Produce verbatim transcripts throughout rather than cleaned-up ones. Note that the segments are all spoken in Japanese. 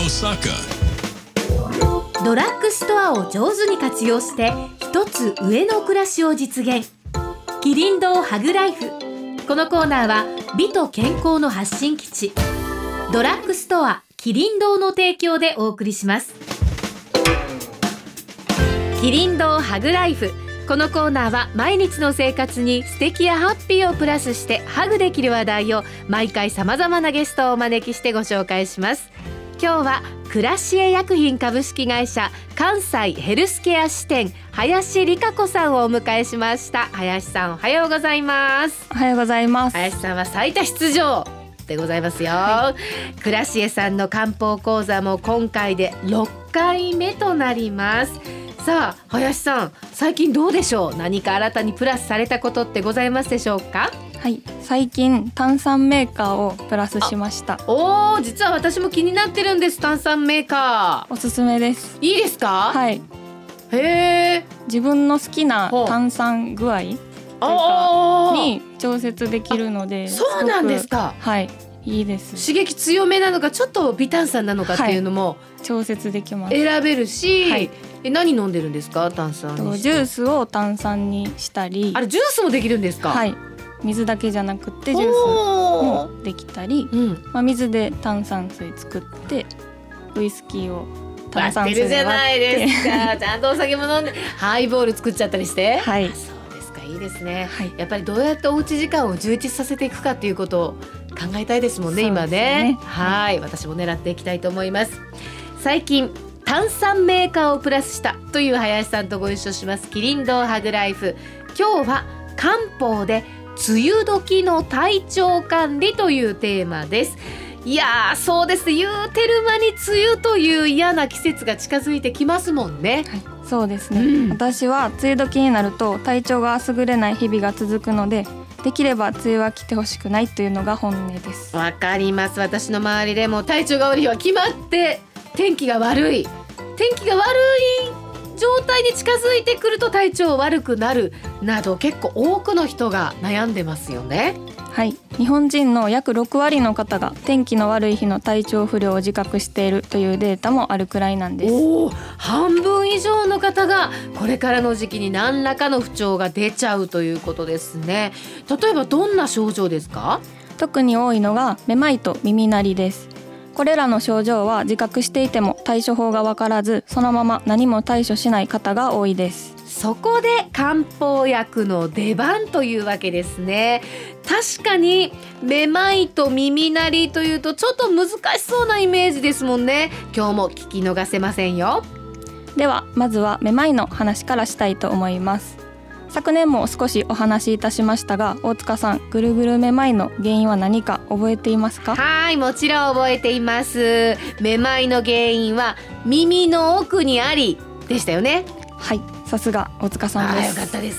Osaka。 ドラッグストアを上手に活用して一つ上の暮らしを実現。キリン堂ハグライフ。このコーナーは美と健康の発信基地ドラッグストアキリン堂の提供でお送りします。キリン堂ハグライフ。このコーナーは毎日の生活に素敵やハッピーをプラスしてハグできる話題を毎回さまざまなゲストをお招きしてご紹介します。今日はクラシエ薬品株式会社関西ヘルスケア支店林理香子さんをお迎えしました。林さん、おはようございます。 おはようございます。 林さんは最多出場でございますよ、はい、クラシエさんの漢方講座も今回でろっかいめとなります。さあ林さん、最近どうでしょう。何か新たにプラスされたことってございますでしょうか。 はい、最近炭酸メーカーをプラスしました。 おー、実は私も気になってるんです。炭酸メーカーおすすめです。 いいですか。 はい、 へー、 自分の好きな炭酸具合に調節できるので。 そうなんですか。 はい、いいです。 刺激強めなのかちょっと微炭酸なのかっていうのも、 はい、調節できます。 選べるし、はい、え何飲んでるんですか。炭酸にしてジュースを炭酸にしたり。 あれジュースもできるんですか。 はい、水だけじゃなくてジュースもできたり、うんまあ、水で炭酸水作ってウイスキーを炭酸水で割ってるじゃないですか。ちゃんとお酒も飲んでハイボール作っちゃったりして。 はい、 そうですか、いいですね、はい、やっぱりどうやっておうち時間を充実させていくかっていうことを考えたいですもんね、今ね。はい、私も狙っていきたいと思います。最近炭酸メーカーをプラスしたという林さんとご一緒しますキリン堂ハグライフ。今日は漢方で梅雨時の体調管理というテーマです。いやー、そうです。言うてる間に梅雨という嫌な季節が近づいてきますもんね。 はい、そうですね、 うん、 私は梅雨時になると体調が優れない日々が続くので、できれば梅雨は来てほしくないというのが本音です。 わかります。私の周りでも体調が悪い日は決まって天気が悪い天気が悪い状態に近づいてくると体調悪くなるなど、結構多くの人が悩んでますよね。 はい、日本人の約ろくわりの方が天気の悪い日の体調不良を自覚しているというデータもあるくらいなんです。 おー、半分以上の方がこれからの時期に何らかの不調が出ちゃうということですね。例えばどんな症状ですか。 特に多いのがめまいと耳鳴りです。これらの症状は自覚していても対処法が分からず、そのまま何も対処しない方が多いです。 そこで漢方薬の出番というわけですね。確かにめまいと耳鳴りというとちょっと難しそうなイメージですもんね。今日も聞き逃せませんよ。 ではまずはめまいの話からしたいと思います。昨年も少しお話しいたしましたが、大塚さん、ぐるぐるめまいの原因は何か覚えていますか。 はい、もちろん覚えています。めまいの原因は耳の奥にありでしたよね。 はい、さすが大塚さんです。 あ、よかったです。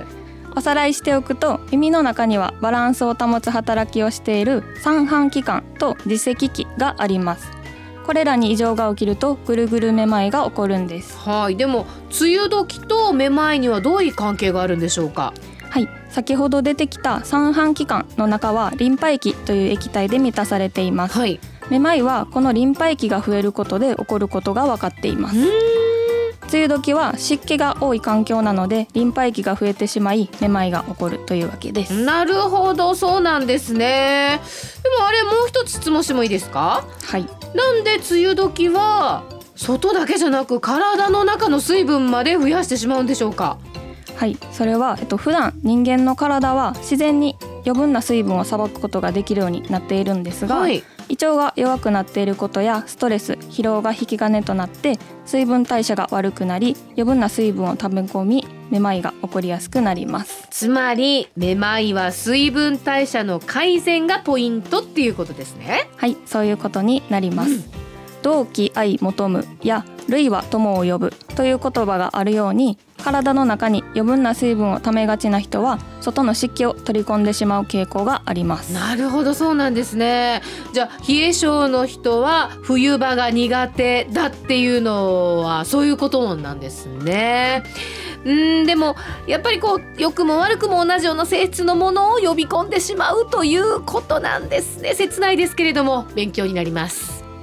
おさらいしておくと、耳の中にはバランスを保つ働きをしている三半規管と耳石器があります。これらに異常が起きるとぐるぐるめまいが起こるんです。 はい、でも梅雨時とめまいにはどういう関係があるんでしょうか。 はい、先ほど出てきた三半規管の中はリンパ液という液体で満たされています。はい、めまいはこのリンパ液が増えることで起こることが分かっています。梅雨時は湿気が多い環境なのでリンパ液が増えてしまいめまいが起こるというわけです。 なるほど、そうなんですね。でもあれ、もう一つ質問してもいいですか。 はい、 なんで梅雨時は外だけじゃなく体の中の水分まで増やしてしまうんでしょうか。 はい、それは、えっと、普段人間の体は自然に余分な水分をさばくことができるようになっているんですが、はい、胃腸が弱くなっていることやストレス、疲労が引き金となって水分代謝が悪くなり、余分な水分を溜め込みめまいが起こりやすくなります。 つまりめまいは水分代謝の改善がポイントっていうことですね。 はい、そういうことになります。うん、同期相求むや類は友を呼ぶという言葉があるように、体の中に余分な水分を溜めがちな人は外の湿気を取り込んでしまう傾向があります。 なるほど、そうなんですね。じゃあ冷え性の人は冬場が苦手だっていうのはそういうことなんですね。うんでもやっぱりこう良くも悪くも同じような性質のものを呼び込んでしまうということなんですね。切ないですけれども勉強になります。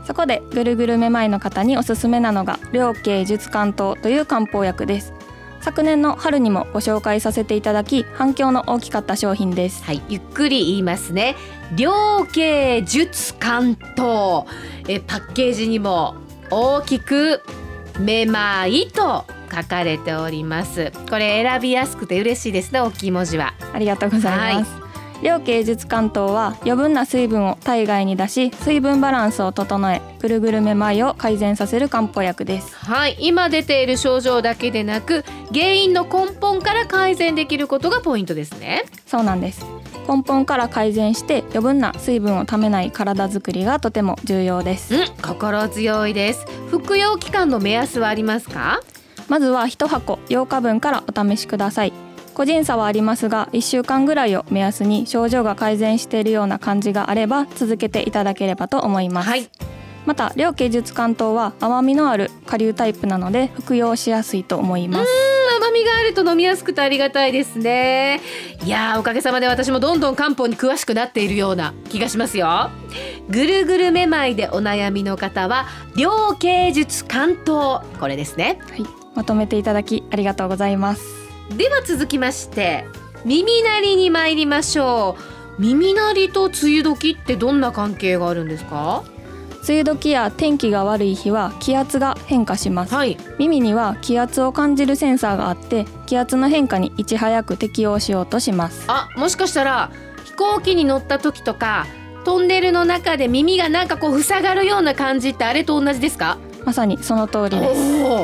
そこでぐるぐるめまいの方におすすめなのが療慶術甘湯という漢方薬です。昨年の春にもご紹介させていただき反響の大きかった商品です。 はい、ゆっくり言いますね。療慶術甘湯、えパッケージにも大きくめまいと書かれております。これ選びやすくて嬉しいですね、大きい文字は。 ありがとうございます。療慶術甘湯は余分な水分を体外に出し、水分バランスを整え、ぐるぐるめまいを改善させる漢方薬です。 はい、今出ている症状だけでなく原因の根本から改善できることがポイントですね。 そうなんです。根本から改善して余分な水分をためない体づくりがとても重要です。 うん、心強いです。服用期間の目安はありますか？ まずはいちはこようかぶんからお試しください。個人差はありますがいっしゅうかんぐらいを目安に症状が改善しているような感じがあれば続けていただければと思います。はい、また療慶術甘湯は甘みのある顆粒タイプなので服用しやすいと思います。 うーん、甘みがあると飲みやすくてありがたいですね。いやー、おかげさまで私もどんどん漢方に詳しくなっているような気がしますよ。ぐるぐるめまいでお悩みの方は療慶術甘湯、これですね。 はい、まとめていただきありがとうございます。 では続きまして耳鳴りに参りましょう。耳鳴りと梅雨時ってどんな関係があるんですか？ 梅雨時や天気が悪い日は気圧が変化します。はい、耳には気圧を感じるセンサーがあって気圧の変化にいち早く適応しようとします。 あ、もしかしたら飛行機に乗った時とかトンネルの中で耳がなんかこう塞がるような感じってあれと同じですか？ まさにその通りです。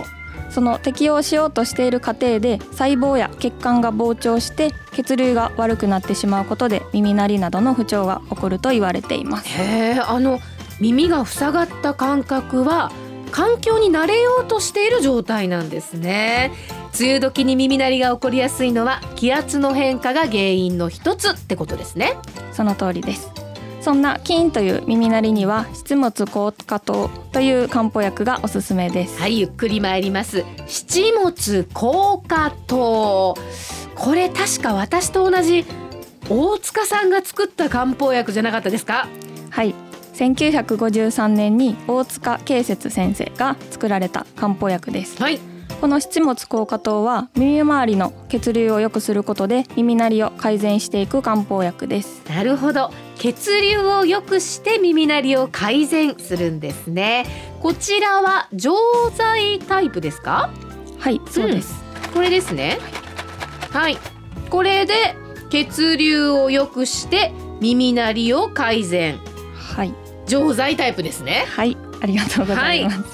その適応しようとしている過程で細胞や血管が膨張して血流が悪くなってしまうことで耳鳴りなどの不調が起こると言われています。 へー、あの耳が塞がった感覚は環境に慣れようとしている状態なんですね。梅雨時に耳鳴りが起こりやすいのは気圧の変化が原因の一つってことですね。 その通りです。そんなキーンという耳鳴りには七物硬化湯という漢方薬がおすすめです。 はい、ゆっくり参ります。七物硬化湯、これ確か私と同じ大塚さんが作った漢方薬じゃなかったですか？ はい、せんきゅうひゃくごじゅうさんねんに大塚慶節先生が作られた漢方薬です。はい、この七物硬化湯は耳周りの血流を良くすることで耳鳴りを改善していく漢方薬です。 なるほど、血流を良くして耳鳴りを改善するんですね。こちらは錠剤タイプですか？ はい、そうです、 うん、これですね。はい、これで血流を良くして耳鳴りを改善。 はい、 錠剤タイプですね。 はい、ありがとうございます。はい、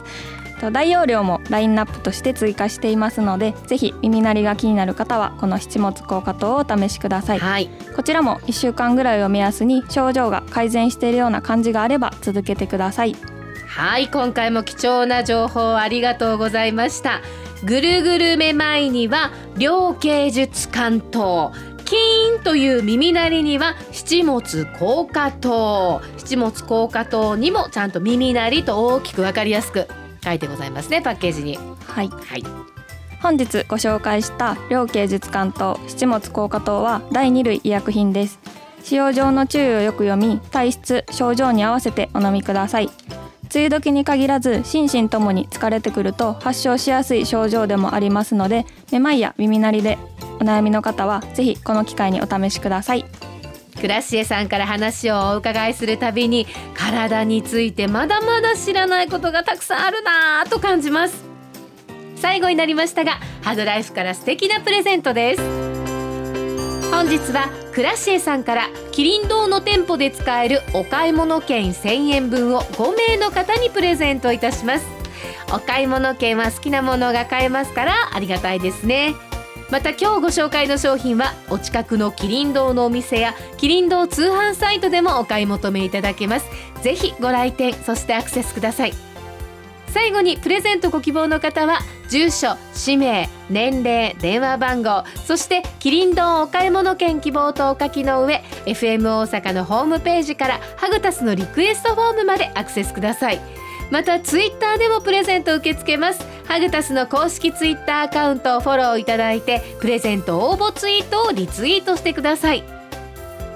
大容量もラインナップとして追加していますのでぜひ耳鳴りが気になる方はこの七物硬化湯をお試しください。はい、こちらもいっしゅうかんぐらいを目安に症状が改善しているような感じがあれば続けてください。 はい、今回も貴重な情報ありがとうございました。ぐるぐるめまいには療慶術甘湯、キーンという耳鳴りには七物硬化湯、七物硬化湯にもちゃんと耳鳴りと大きく分かりやすく書いてございますね、パッケージに。 はい、はい、本日ご紹介した療慶術甘湯七物硬化湯はだいに類医薬品です。使用上の注意をよく読み体質症状に合わせてお飲みください。梅雨時に限らず心身ともに疲れてくると発症しやすい症状でもありますのでめまいや耳鳴りでお悩みの方はぜひこの機会にお試しください。 クラシエさんから話をお伺いするたびに体についてまだまだ知らないことがたくさんあるなぁと感じます。最後になりましたがハグライフから素敵なプレゼントです。本日はクラシエさんからキリン堂の店舗で使えるお買い物券せんえんぶんをごめいの方にプレゼントいたします。お買い物券は好きなものが買えますからありがたいですね。また今日ご紹介の商品はお近くのキリン堂のお店やキリン堂通販サイトでもお買い求めいただけます。ぜひご来店そしてアクセスください。最後にプレゼントご希望の方は住所、氏名、年齢、電話番号、そしてキリン堂お買い物券希望とお書きの上 エフエム 大阪のホームページからハグタスのリクエストフォームまでアクセスください。またツイッターでもプレゼント受け付けます。ハグタスの公式ツイッターアカウントをフォローいただいてプレゼント応募ツイートをリツイートしてください。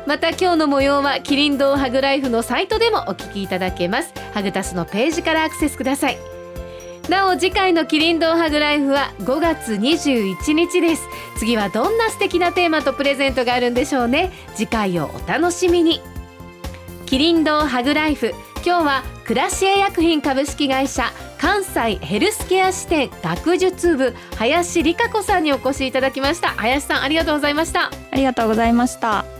また今日の模様はキリン堂ハグライフのサイトでもお聞きいただけます。ハグタスのページからアクセスください。なお次回のキリン堂ハグライフはごがつにじゅういちにちです。次はどんな素敵なテーマとプレゼントがあるんでしょうね。次回をお楽しみに。キリン堂ハグライフ、今日はクラシエ薬品株式会社関西ヘルスケア支店学術部林理香子さんにお越しいただきました。林さん、ありがとうございました。 ありがとうございました。